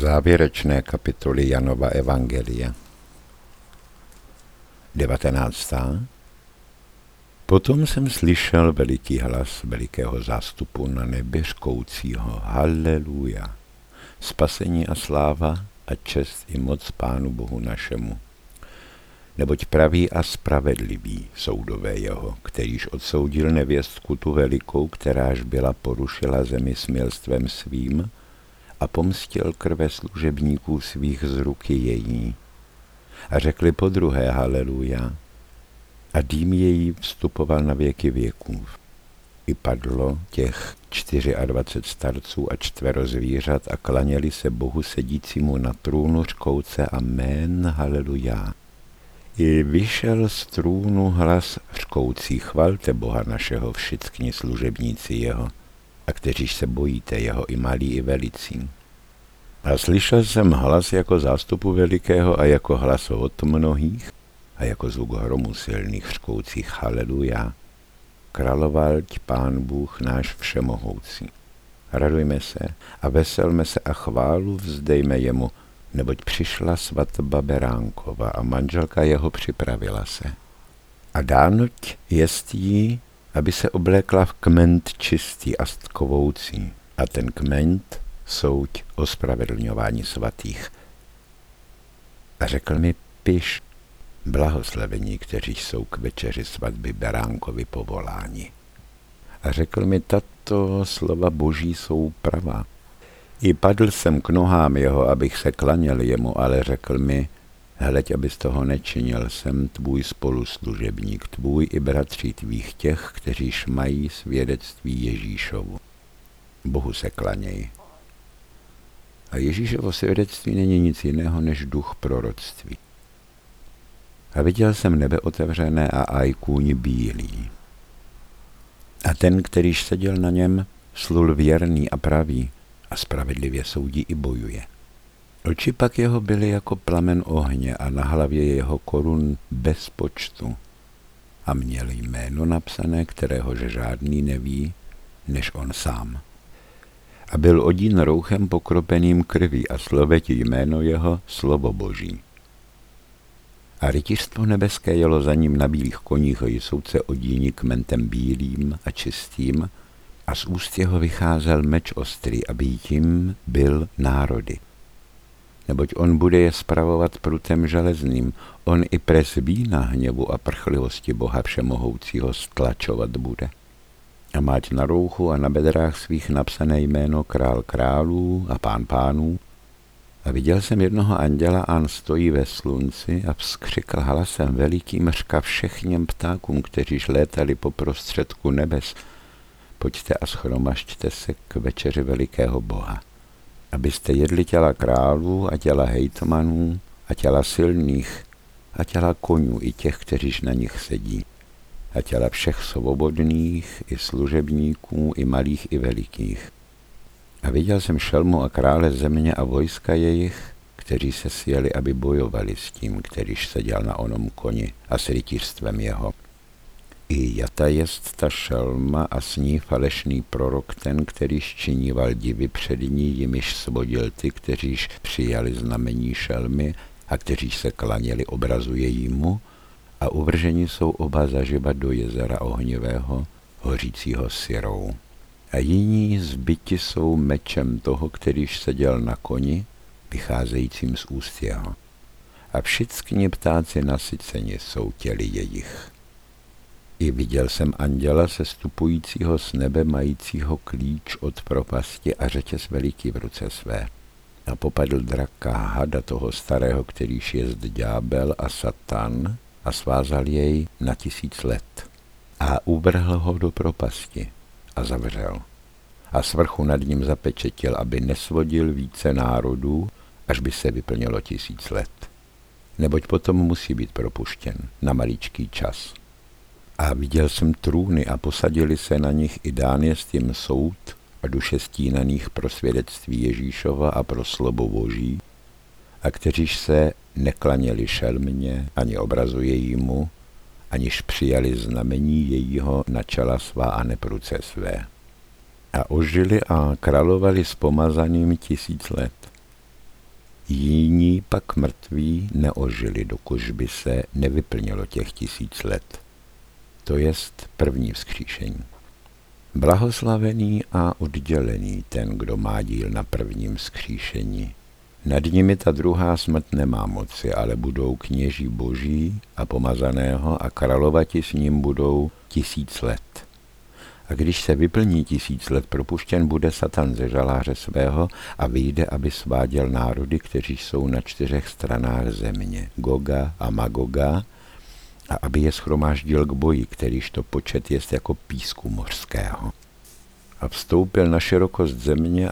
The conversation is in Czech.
Závěrečné kapitoly Janova evangelia. 19. Potom jsem slyšel veliký hlas velikého zástupu na nebi řkoucího: Haleluja! Spasení a sláva a čest i moc Pánu Bohu našemu. Neboť pravý a spravedlivý soudové jeho, kterýž odsoudil nevěstku tu velikou, kteráž byla porušila zemi smilstvem svým, a pomstil krve služebníků svých z ruky její. A řekli podruhé haleluja. A dým její vstupoval na věky věků. I padlo těch 24 starců a 4 zvířat a klaněli se Bohu sedícímu na trůnu řkouce amen, haleluja. I vyšel z trůnu hlas řkoucí: chvalte Boha našeho všichni služebníci jeho, a kteříž se bojíte jeho, i malí, i velicí. A slyšel jsem hlas jako zástupu velikého a jako hlas od mnohých a jako zvuk hromu silných řkoucích haleluja. Královalť Pán Bůh náš všemohoucí. Radujme se a veselme se a chválu vzdejme jemu, neboť přišla svatba Beránkova a manželka jeho připravila se. A dánoť jest jí, aby se oblékla v kment čistý a stkovoucí, a ten kment souď o spravedlňování svatých. A řekl mi: piš, blahoslavení, kteří jsou k večeři svatby Beránkovi povoláni. A řekl mi: tato slova Boží jsou pravá. I padl jsem k nohám jeho, abych se klaněl jemu, ale řekl mi: hleď, abys toho nečinil, jsem tvůj spoluslužebník, tvůj i bratří tvých, těch, kteříž mají svědectví Ježíšovu. Bohu se klaněj. A Ježíšovo svědectví není nic jiného než duch proroctví. A viděl jsem nebe otevřené a aj kůň bílý. A ten, kterýž seděl na něm, slul věrný a pravý a spravedlivě soudí i bojuje. Oči pak jeho byly jako plamen ohně a na hlavě jeho korun bez počtu. A měl jméno napsané, kteréhož žádný neví, než on sám. A byl odín rouchem pokropeným krví a slovetí jméno jeho slovo Boží. A rytířstvo nebeské jelo za ním na bílých koních a Jisouce odíni kmentem bílým a čistým, a z úst jeho vycházel meč ostrý, aby tím byl národy. Neboť on bude je spravovat prutem železným, on i pres vína hněvu a prchlivosti Boha všemohoucího stlačovat bude. A máť na rouchu a na bedrách svých napsané jméno Král králů a Pán pánů. A viděl jsem jednoho anděla, a stojí ve slunci a vzkřikl hlasem velikým řka všechněm ptákům, kteříž létali po prostředku nebes: pojďte a shromažďte se k večeři velikého Boha, abyste jedli těla králů a těla hejtmanů a těla silných a těla konňů i těch, kteříž na nich sedí, a těla všech svobodných i služebníků i malých i velikých. A viděl jsem šelmu a krále země a vojska jejich, kteří se sjeli, aby bojovali s tím, kterýž seděl na onom koni a s rytířstvem jeho. I jata jest ta šelma a s ní falešný prorok ten, kterýž činíval divy před ní, jimiž svodil ty, kteříž přijali znamení šelmy a kteříž se klaněli obrazu jejímu, a uvrženi jsou oba zaživa do jezera ohnivého, hořícího syrou. A jiní zbyti jsou mečem toho, kterýž seděl na koni, vycházejícím z úst jeho. A všichni ptáci nasyceni jsou těly jejich. I viděl jsem anděla sestupujícího z nebe, majícího klíč od propasti a řetěz veliký v ruce své. A popadl draka, hada toho starého, kterýž jest ďábel a Satan, a svázal jej na 1000 let. A uvrhl ho do propasti a zavřel. A svrchu nad ním zapečetil, aby nesvodil více národů, až by se vyplnilo 1000 let. Neboť potom musí být propuštěn na maličký čas. A viděl jsem trůny a posadili se na nich i dán jest jim soud a duše stínaných pro svědectví Ježíšova a pro slovo Boží, a kteříž se neklaněli šelmě ani obrazu jejímu, aniž přijali znamení jejího na čela svá a nepruce své. A ožili a královali s pomazaným 1000 let. Jiní pak mrtví neožili, dokud by se nevyplnilo těch 1000 let. To jest první vzkříšení. Blahoslavený a oddělený ten, kdo má díl na prvním vzkříšení. Nad nimi ta druhá smrt nemá moci, ale budou kněží boží a pomazaného a královati s ním budou 1000 let. A když se vyplní 1000 let, propuštěn bude Satan ze žaláře svého a vyjde, aby sváděl národy, kteří jsou na 4 stranách země, Goga a Magoga, a aby je shromáždil k boji, kterýž to počet jest jako písku mořského. A vstoupil na širokost země